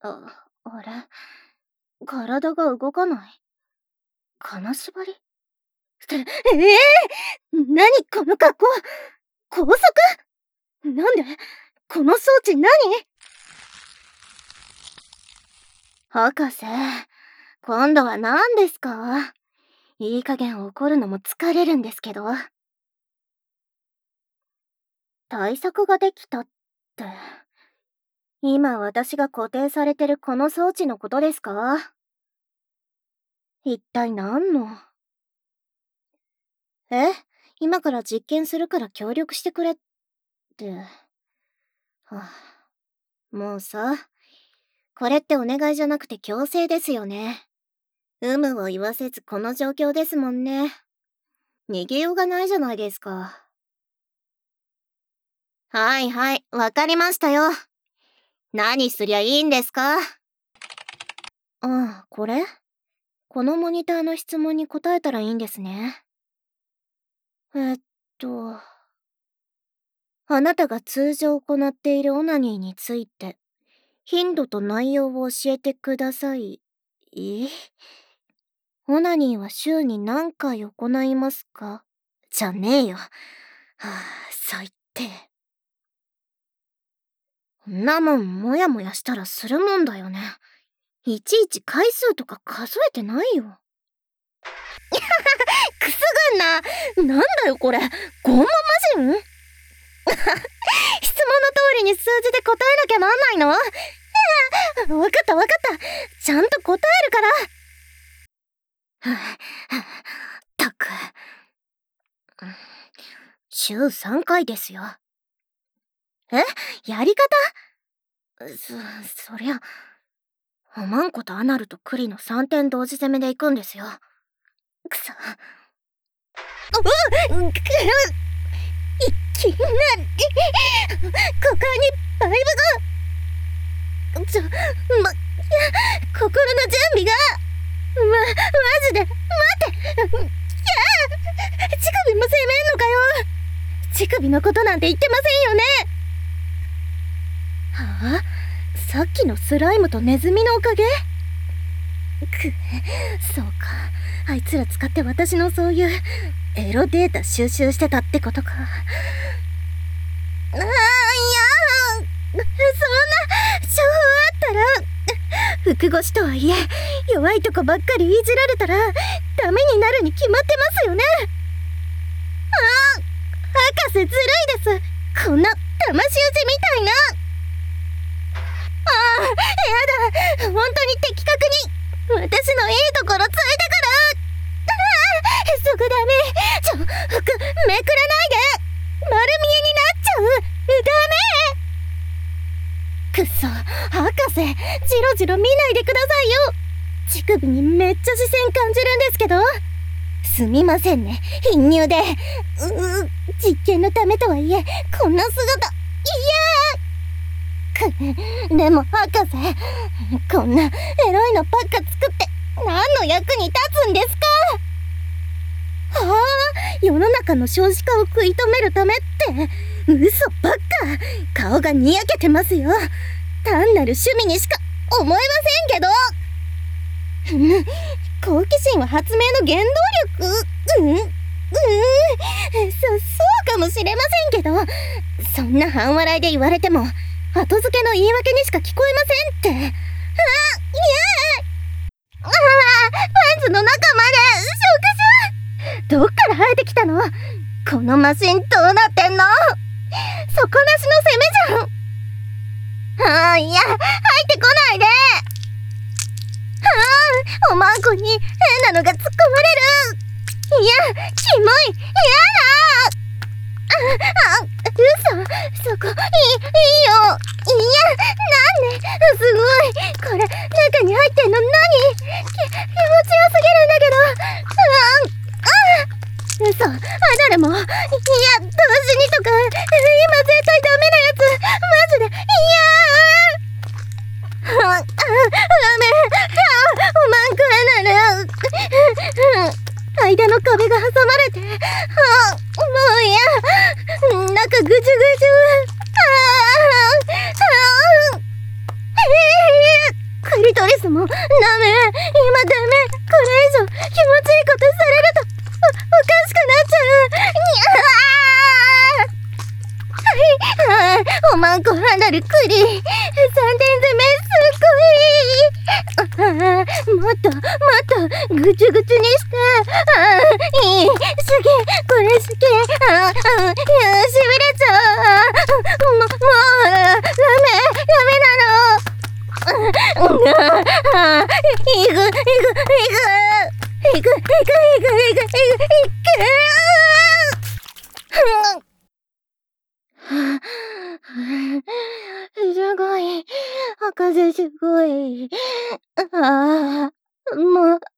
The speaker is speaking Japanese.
あれ、体が動かない。金縛り？何この格好？拘束？なんで？この装置何？博士、今度は何ですか？いい加減怒るのも疲れるんですけど。対策ができたって、今私が固定されてるこの装置のことですか？一体何の？今から実験するから協力してくれって。もうさ、これってお願いじゃなくて強制ですよね。有無を言わせずこの状況ですもんね。逃げようがないじゃないですか。はいはい、わかりましたよ。何すりゃいいんですか？これ？このモニターの質問に答えたらいいんですね。あなたが通常行っているオナニーについて、頻度と内容を教えてください。オナニーは週に何回行いますか？じゃねえよ。最低。んなもんもやもやしたらするもんだよね。いちいち回数とか数えてないよ。くすぐんな。なんだよこれ。ゴンママ人？質問の通りに数字で答えなきゃなんないの？わかったわかった。ちゃんと答えるから。ったく。週3回ですよ。やり方？そりゃ、おまんことアナルとクリの3点同時攻めで行くんですよ。くそ。いきなり、ここにバイブが。心の準備が。マジで、待って。乳首も責めんのかよ。乳首のことなんて言ってませんよね。さっきのスライムとネズミのおかげ？そうか。あいつら使って私のそういうエロデータ収集してたってことか。いや、そんな情報あったら、複越とはいえ弱いとこばっかりいじられたらダメになるに決まってますよね。博士ずるいです。こんな騙し討ちみたいな。やだ、本当に的確に私のいいところついてくる。そこダメ。服めくらないで。丸見えになっちゃう。ダメ。くそ、博士、ジロジロ見ないでくださいよ。乳首にめっちゃ視線感じるんですけど。すみませんね、貧乳で。実験のためとはいえ、こんな姿、でも博士、こんなエロいのばっか作って何の役に立つんですか？世の中の少子化を食い止めるためって、嘘ばっか。顔がにやけてますよ。単なる趣味にしか思えませんけど。好奇心は発明の原動力。そうかもしれませんけど、そんな半笑いで言われても後付けの言い訳にしか聞こえませんって。パンツの中まで触どっから生えてきたの？このマシンどうなってんの？底なしの攻めじゃん。いや、入ってこないで。おまんこに変なのが突っ込まれる。いや、キモい。やだ。嘘、そこ、いいよ。いや、なんで、すごい。これ、中に入ってんの何？気持ちよすぎるんだけど。嘘、アナルも。いや、同時にとか、今絶対ダメなやつ。マジで、いやダメ。おまんこアナル。間の壁が挟まれて、もう嫌。中ぐじゅぐじゅ。 5万個離るクリ。3点攻めすごい。もっとぐちゅぐちゅにして。いい、好き、これ好き。しびれちゃう。もうダメなの。いく。すごい。博士すごい。もう